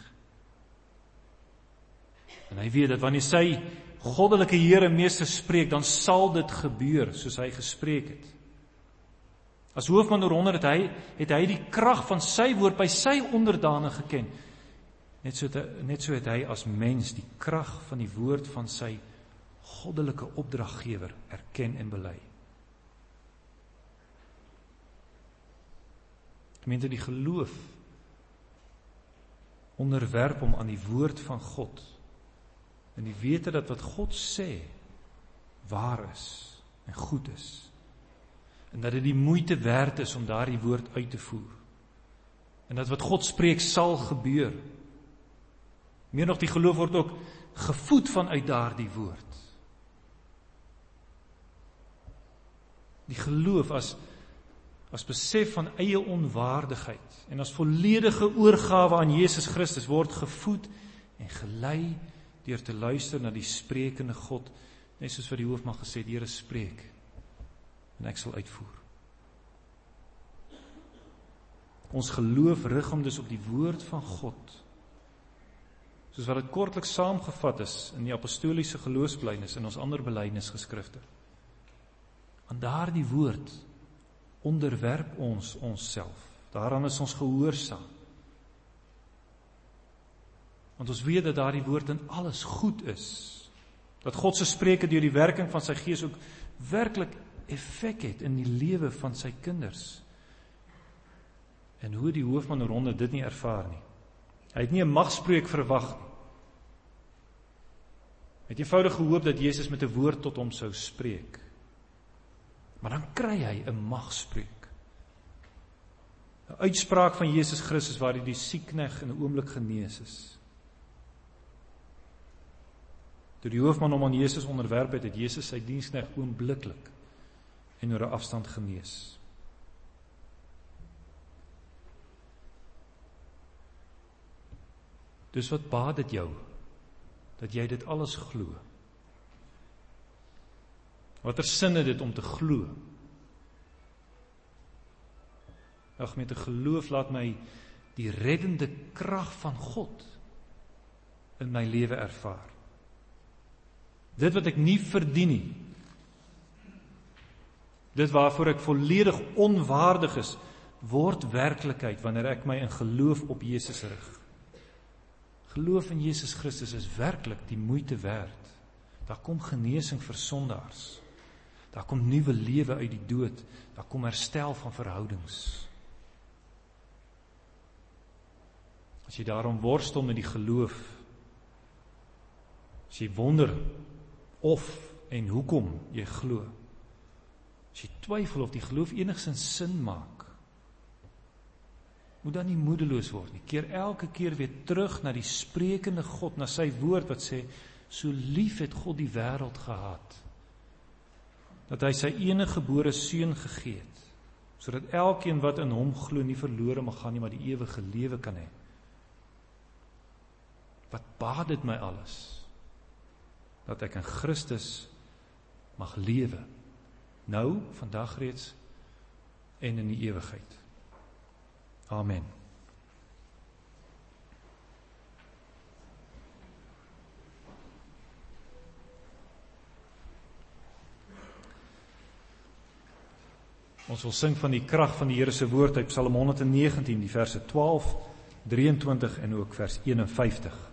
En hy weet dat wanneer sy goddelike Here meester spreek, dan sal dit gebeur soos hy gespreek het. As hoofman oor honderd het hy, het hy die krag van sy woord by sy onderdane geken. Net so, het, net so het hy as mens die krag van die woord van sy goddelike opdraggewer erken en bely. Gemeente, die geloof onderwerp hom aan die woord van God. En die wete dat wat God sê waar is en goed is. En dat dit die moeite werd is om daardie woord uit te voer. En dat wat God spreek sal gebeur. Meer nog, die geloof word ook gevoed vanuit daardie woord. Die geloof as, as besef van eie onwaardigheid en as volledige oorgawe aan Jesus Christus word gevoed en gelei deur te luister na die sprekende God, net soos wat die hoofman gesê het, die Here spreek en ek sal uitvoer. Ons geloof rig hom dus op die woord van God, soos wat dit kortliks saamgevat is in die apostoliese geloofsbelijdenis en ons ander belydenisgeskrifte. Aan daardie woord onderwerp ons onsself. Daaraan is ons gehoorsaam. Want ons weet dat daardie woord in alles goed is. Dat God se spreke deur die werking van sy Gees ook werklik effek het in die lewe van sy kinders. En hoe die hoofman Ronde dit nie ervaar nie. Hy het nie 'n magspreek verwag nie. Hy het eenvoudig gehoop dat Jesus met 'n woord tot hom sou spreek. Maar dan kry hy 'n magspreek. 'n Uitspraak van Jesus Christus waar hy die siekkneg in 'n oomblik genees is. Toe die hoofman hom aan Jesus onderwerp het, het Jesus sy dienskneg oombliklik en oor 'n afstand genees. Dus wat baat dit jou, dat jy dit alles glo? Watter sin het dit om te glo? Ag, met 'n geloof laat my die reddende krag van God in my lewe ervaar. Dit wat ek nie verdien nie, dit waarvoor ek volledig onwaardig is, word werklikheid wanneer ek my in geloof op Jesus rig. Geloof in Jesus Christus is werklik die moeite werd. Daar kom genesing vir sondaars. Daar kom nuwe lewe uit die dood. Daar kom herstel van verhoudings. As jy daarom worstel met die geloof, as jy wonder of en hoekom jy glo, as jy twyfel of die geloof enigstens sin maak, moet dan nie moedeloos word nie. Keer elke keer weer terug na die sprekende God, na sy woord wat sê, so lief het God die wêreld gehad, dat hy sy enige gebore seun gegee het, sodat elkeen wat in hom glo nie verlore mag gaan nie, maar die ewige lewe kan hê. Wat baat dit my alles, dat ek in Christus mag lewe, nou, vandag reeds, en in die ewigheid. Amen. Ons wil sing van die krag van die Here se woord uit Psalm honderdnegentien, die verse twaalf, drieëntwintig en ook vers een en vyftig.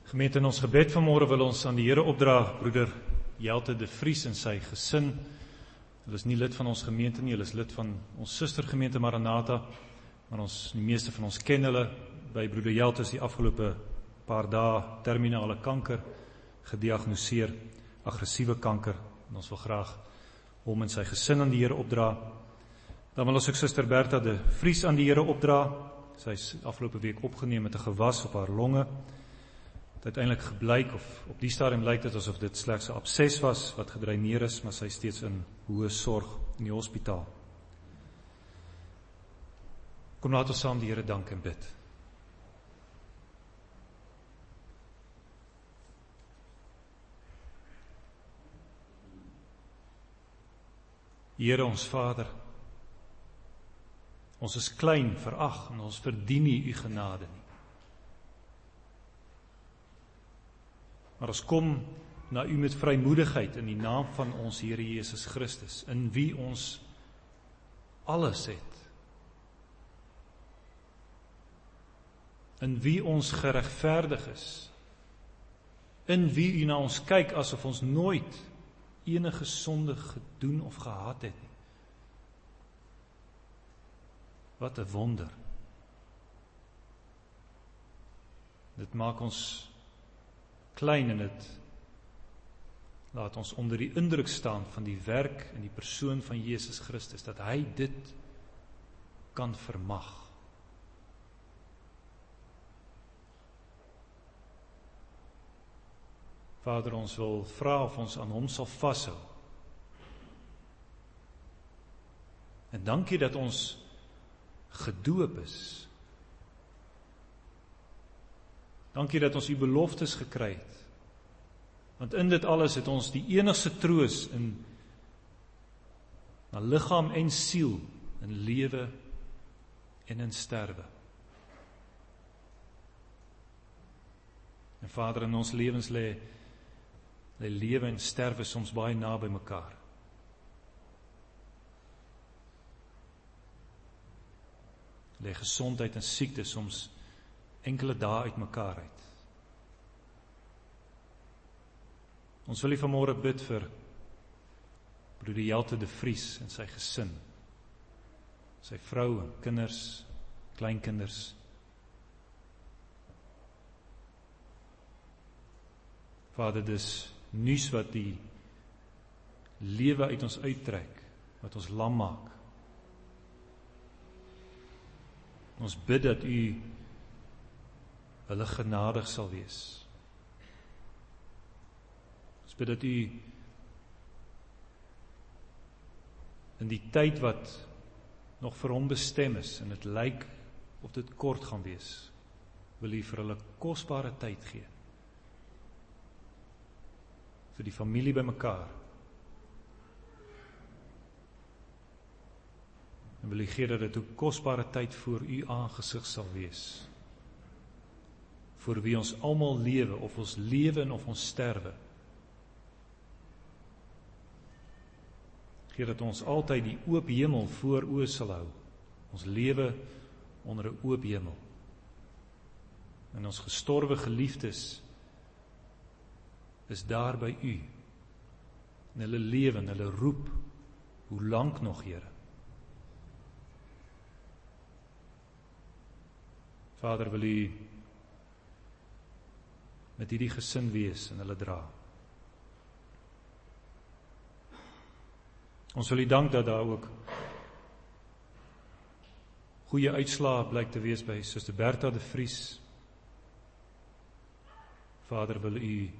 Gemeente, in ons gebed vanmôre wil ons aan die Here opdra, broeder Jelte de Vries en sy gesin. Hulle is nie lid van ons gemeente nie, hulle is lid van ons sustergemeente Maranatha, maar ons, die meeste van ons ken hulle. By broeder Jelte is die afgelope paar dae terminale kanker gediagnoseer, aggressiewe kanker, en ons wil graag hom en sy gesin aan die Here opdra. Dan wil ons ook suster Bertha de Vries aan die Here opdra. Sy is afgelope week opgeneem met 'n gewas op haar longe. Het uiteindelik geblyk, of op die stadium lyk dit asof dit slegs 'n abses was wat gedreineer is, maar sy is steeds in hoë sorg in die hospitaal. Kom, laat ons saam die Here dank en bid. Here ons Vader, ons is klein, verag, en ons verdien nie u genade nie. Maar ons kom na u met vrymoedigheid in die naam van ons Here Jesus Christus, in wie ons alles het. In wie ons geregverdig is. In wie u na ons kyk asof ons nooit enige sonde gedoen of gehad het nie. Wat 'n wonder. Dit maak ons klein en dit laat ons onder die indruk staan van die werk en die persoon van Jesus Christus, dat hy dit kan vermag. Vader, ons wil vra of ons aan hom sal vashou. En dankie dat ons gedoop is. Dankie dat ons u beloftes gekry het. Want in dit alles het ons die enigste troos in na liggaam en siel, in lewe en in sterwe. En Vader, in ons lewens lê lê lewe en sterwe soms baie naby mekaar. Lê gesondheid en siekte soms enkele dae uit mekaar uit. Ons wil U vanmôre bid vir broeder Jelte de Vries en sy gesin, sy vrou en kinders, kleinkinders. Vader, dis nuus wat die lewe uit ons uittrek, wat ons lam maak. Ons bid dat U hulle genadig sal wees. Ons bid dat U in die tyd wat nog vir hom bestem is, en dit lyk of dit kort gaan wees, wil U vir hulle kosbare tyd gee. Vir die familie by mekaar. En wil U gee dat dit 'n kosbare tyd voor U aangesig sal wees. Voor wie ons almal lewe, of ons lewe en of ons sterwe. Gee dat ons altyd die oop hemel voor oë sal hou. Ons lewe onder 'n oop hemel. En ons gestorwe geliefdes is daar by U. En hulle lewe en hulle roep, hoe lank nog, Here? Vader, wil U met hierdie gesin wees en hulle dra. Ons wil U dank dat daar ook goeie uitslae blyk te wees by suster Bertha de Vries. Vader, wil U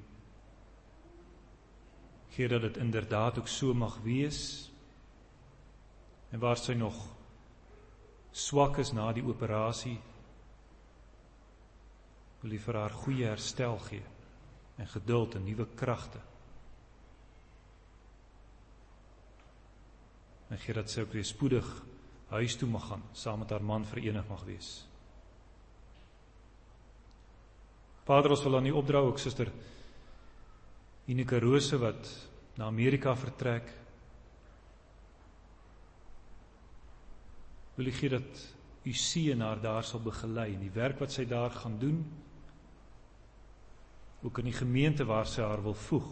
gee dat dit inderdaad ook so mag wees, en waar sy nog swak is na die operasie, wil U vir haar goeie herstel gee, en geduld en nuwe kragte. En gee dat sy ook weer spoedig huis toe mag gaan, saam met haar man verenig mag wees. Vader, ons wil aan U opdra ook suster Ineke Rose wat na Amerika vertrek. Wil U gee dat U seën haar daar sal begelei, en die werk wat sy daar gaan doen, ook in die gemeente waar sy haar wil voeg.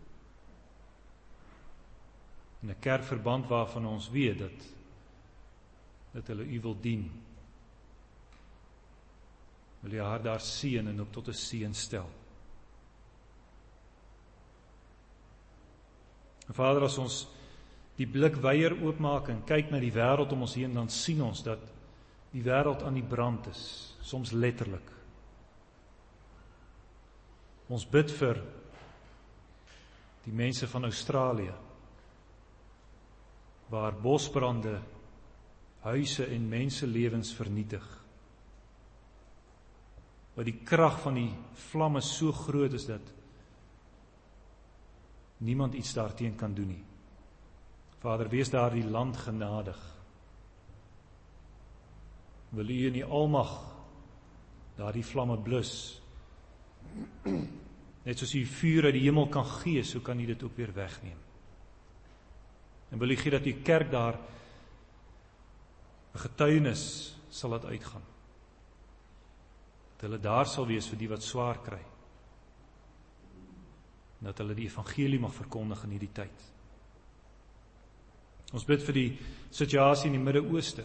In 'n kerkverband waarvan ons weet dat, dat hulle u wil dien. Wil jy haar daar seën en ook tot 'n seën stel. En Vader, as ons die blik weier oopmaak en kyk na die wêreld om ons heen, dan sien ons dat die wêreld aan die brand is, soms letterlik. Ons bid vir die mense van Australië, waar bosbrande huise en menselewens vernietig. Waar die krag van die vlamme so groot is dat niemand iets daarteen kan doen nie. Vader, wees daar die land genadig. Wil u in die almag daar die vlamme blus. Net soos u vuur uit die hemel kan gee, so kan u dit ook weer wegneem. En wil u gee dat u kerk daar 'n getuienis sal laat uitgaan. Dat hulle daar sal wees vir die wat swaar kry. En dat hulle die evangelie mag verkondig in hierdie tyd. Ons bid vir die situasie in die Midde-Ooste,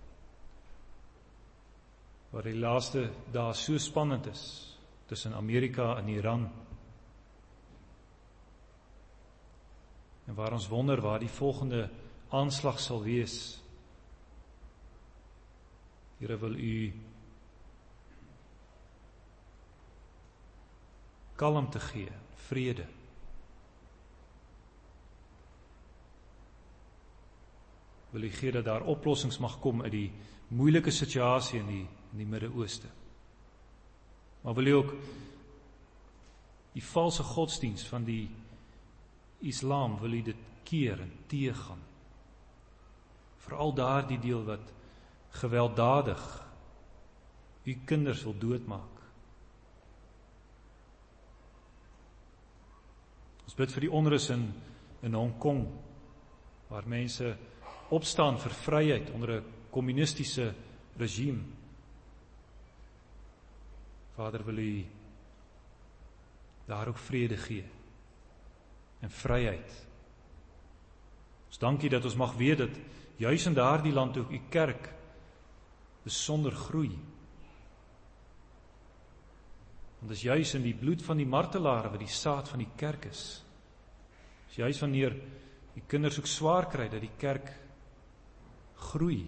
waar die laaste dae so spannend is, tussen Amerika en Iran, en waar ons wonder waar die volgende aanslag sal wees. Here, wil u kalmte gee, vrede. Wil u gee dat daar oplossings mag kom uit die moeilike situasie in die, in die Midde-Ooste. Maar wil u ook die valse godsdienst van die Islam, wil u dit keer en teëgaan. Veral daar die deel wat gewelddadig u kinders wil doodmaak. Ons bid vir die onrus in, in Hong Kong, waar mense opstaan vir vryheid onder 'n kommunistiese regime. Vader, wil u daar ook vrede gee en vryheid. Ons dankie dat ons mag weet dat juis in daardie land ook u kerk besonder groei. Want dis juis in die bloed van die martelare wat die saad van die kerk is. Dis juis wanneer die kinders ook swaar kry dat die kerk groei.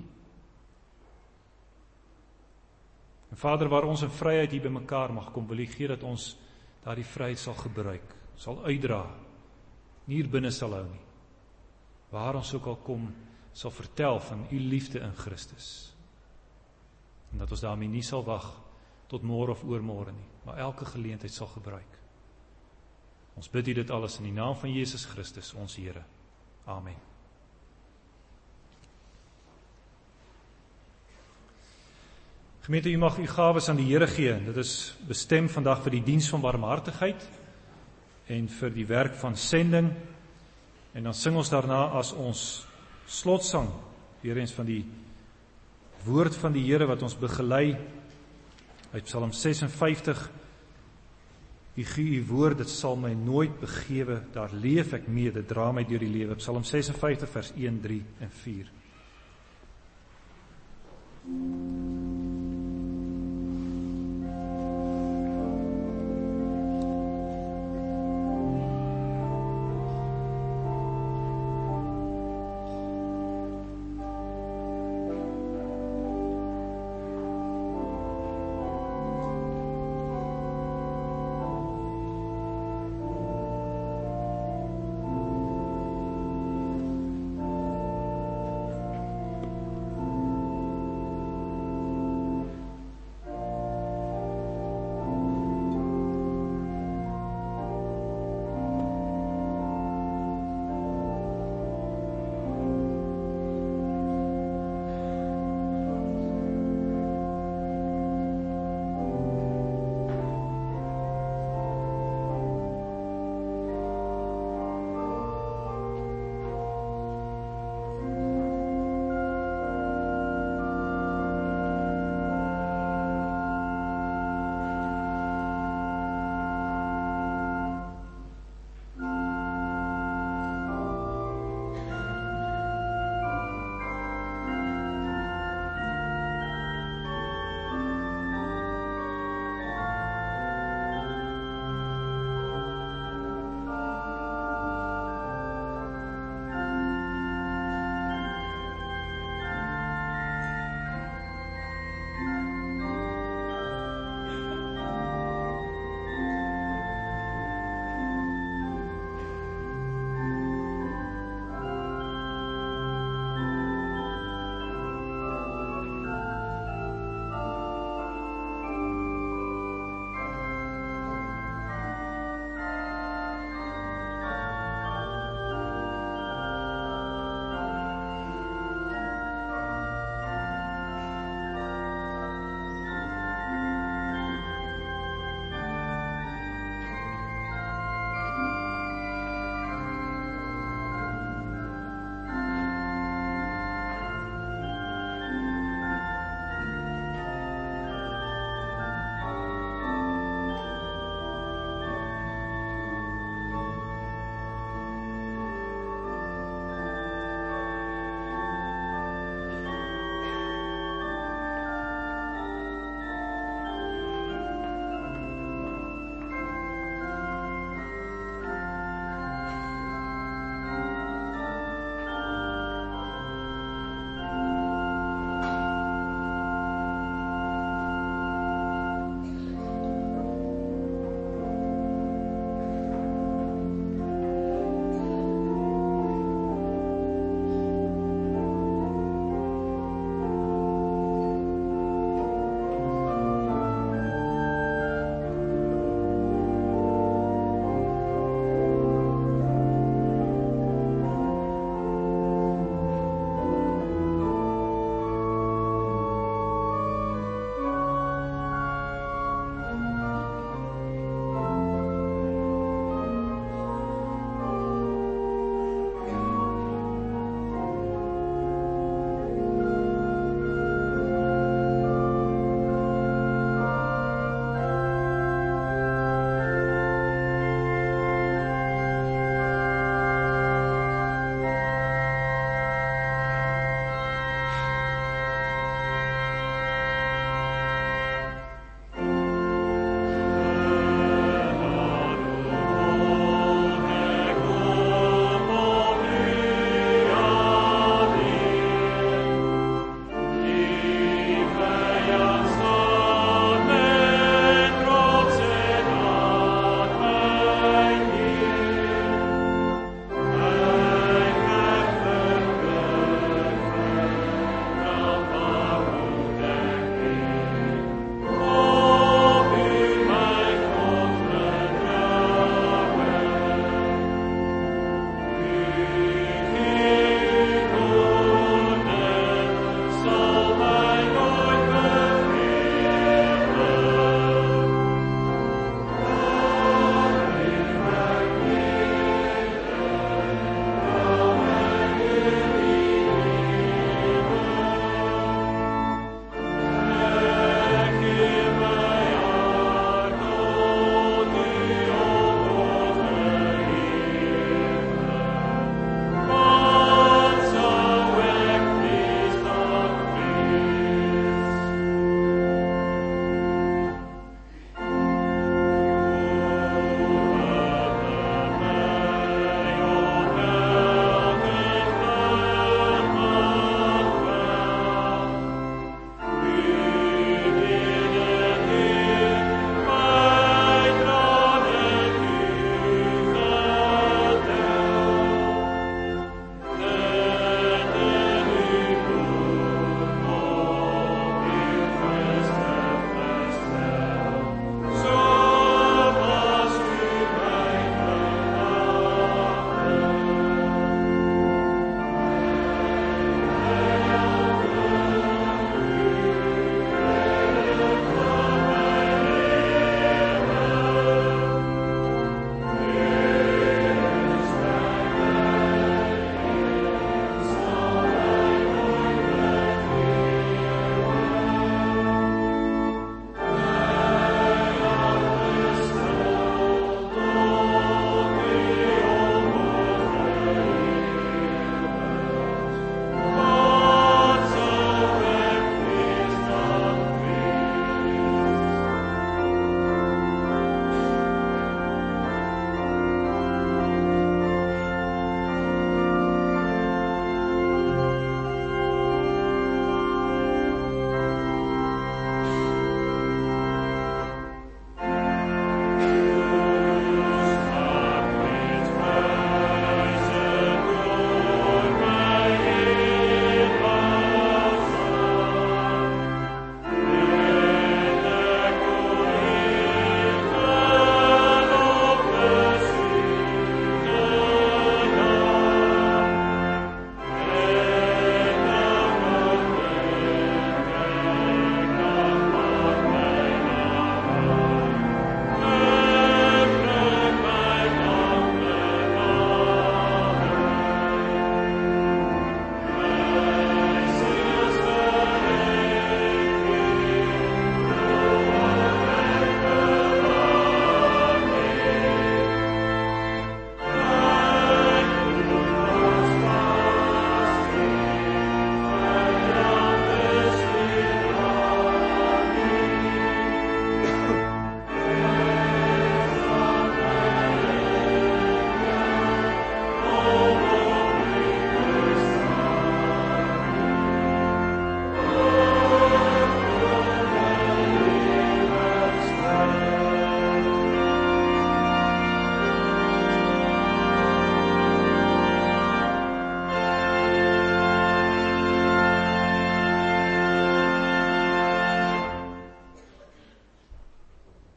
En Vader, waar ons in vryheid hier bymekaar mag kom, wil u gee dat ons daardie vryheid sal gebruik, sal uitdra, nie hier binne sal hou nie. Waar ons ook al kom, sal vertel van u liefde in Christus. En dat ons daarmee nie sal wag tot môre of oormôre nie, maar elke geleentheid sal gebruik. Ons bid u dit alles in die naam van Jesus Christus, ons Here. Amen. Gemeente, u mag u gawes aan die Here gee. Dit is bestem vandag vir die diens van barmhartigheid en vir die werk van sending. En dan sing ons daarna as ons slotsang weer eens van die woord van die Here wat ons begelei uit Psalm ses en vyftig. U gee u woord, dit sal my nooit begewe, daar leef ek mee, dit dra my deur die lewe. Psalm ses en vyftig vers een, drie en vier.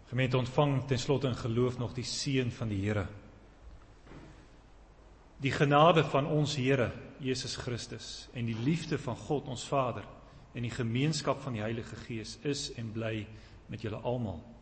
Gemeente, ontvang ten slotte in geloof nog die seën van die Here. Die genade van ons Here, Jesus Christus, en die liefde van God, ons Vader, en die gemeenskap van die Heilige Gees is en bly met julle almal.